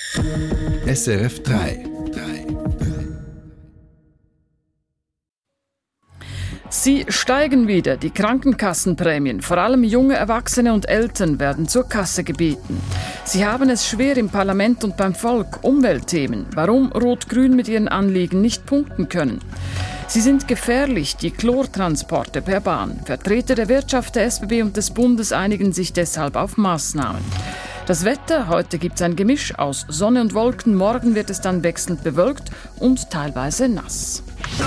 SRF 3. Sie steigen wieder, die Krankenkassenprämien. Vor allem junge Erwachsene und Eltern werden zur Kasse gebeten. Sie haben es schwer im Parlament und beim Volk. Umweltthemen. Warum Rot-Grün mit ihren Anliegen nicht punkten können. Sie sind gefährlich, die Chlortransporte per Bahn. Vertreter der Wirtschaft, der SBB und des Bundes einigen sich deshalb auf Maßnahmen. Das Wetter, heute gibt es ein Gemisch aus Sonne und Wolken, morgen wird es dann wechselnd bewölkt und teilweise nass.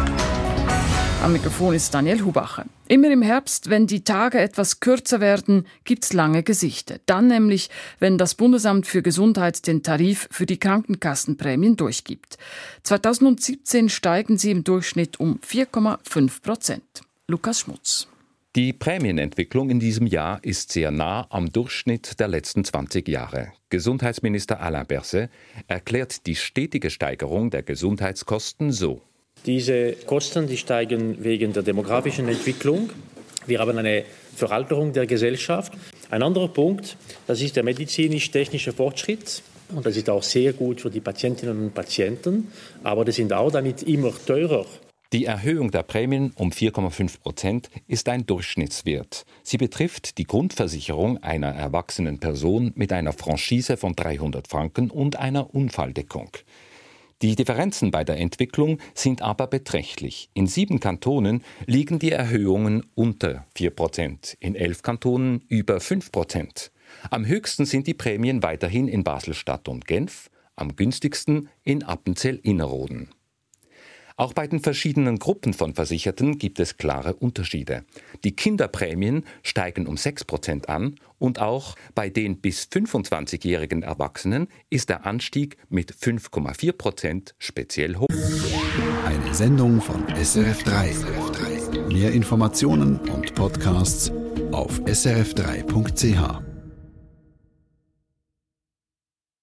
Am Mikrofon ist Daniel Hubacher. Immer im Herbst, wenn die Tage etwas kürzer werden, gibt's lange Gesichter. Dann nämlich, wenn das Bundesamt für Gesundheit den Tarif für die Krankenkassenprämien durchgibt. 2017 steigen sie im Durchschnitt um 4,5%. Lukas Schmutz. Die Prämienentwicklung in diesem Jahr ist sehr nah am Durchschnitt der letzten 20 Jahre. Gesundheitsminister Alain Berset erklärt die stetige Steigerung der Gesundheitskosten so. Diese Kosten, die steigen wegen der demografischen Entwicklung. Wir haben eine Veralterung der Gesellschaft. Ein anderer Punkt, das ist der medizinisch-technische Fortschritt. Und das ist auch sehr gut für die Patientinnen und Patienten. Aber das sind auch damit immer teurer. Die Erhöhung der Prämien um 4,5% ist ein Durchschnittswert. Sie betrifft die Grundversicherung einer erwachsenen Person mit einer Franchise von 300 Franken und einer Unfalldeckung. Die Differenzen bei der Entwicklung sind aber beträchtlich. In 7 Kantonen liegen die Erhöhungen unter 4%, in 11 Kantonen über 5%. Am höchsten sind die Prämien weiterhin in Basel-Stadt und Genf, am günstigsten in Appenzell-Innerrhoden. Auch bei den verschiedenen Gruppen von Versicherten gibt es klare Unterschiede. Die Kinderprämien steigen um 6% an und auch bei den bis 25-jährigen Erwachsenen ist der Anstieg mit 5,4% speziell hoch. Eine Sendung von SRF 3. Mehr Informationen und Podcasts auf srf3.ch.